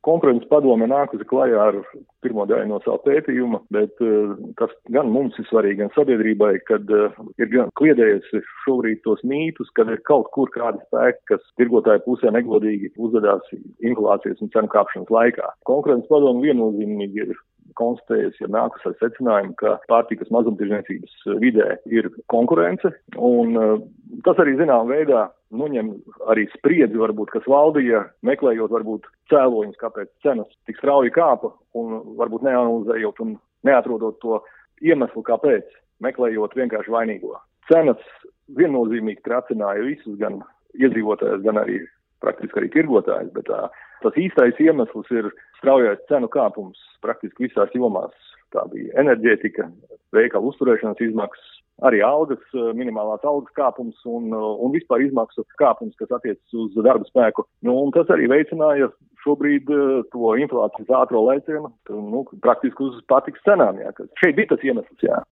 Konkurences padome nākusi klajā ar pirmo daļu no savu pētījuma, bet kas gan mums ir svarīgi, gan sabiedrībai, kad ir gan kliedējusi šobrīd tos mītus, kad ir kaut kur kādi spēki, kas tirgotāju pusē negodīgi uzvedās inflācijas un cenu kāpšanas laikā. Konkurences padome viennozīmīgi ir konstatējusi, ir nākusi ar secinājumu, ka pārtikas mazumtirdzniecības vidē ir konkurence, un tas arī zinām veidā noņem arī spriedzi, varbūt, kas valdīja, meklējot varbūt cēloņus, kāpēc cenas tik strauji kāpa, un varbūt neanalizējot un neatrodot to iemeslu, kāpēc, meklējot vienkārši vainīgo. Cenas viennozīmīgi tracināja visus, gan iedzīvotājus, gan arī praktiski arī tirgotājus, bet tas īstais iemesls ir straujais cenu kāpums praktiski visās jomās. Tā bija enerģētika, veikalu uzturēšanas izmaksas, arī algas, minimālās algas kāpums un vispār izmaksu kāpums, kas attiecas uz darba spēku. Un tas arī veicināja šobrīd to inflācijas ātro lēcienu, praktiski uz pārtikas cenām. Jā. Šeit bija tas iemesls, jā.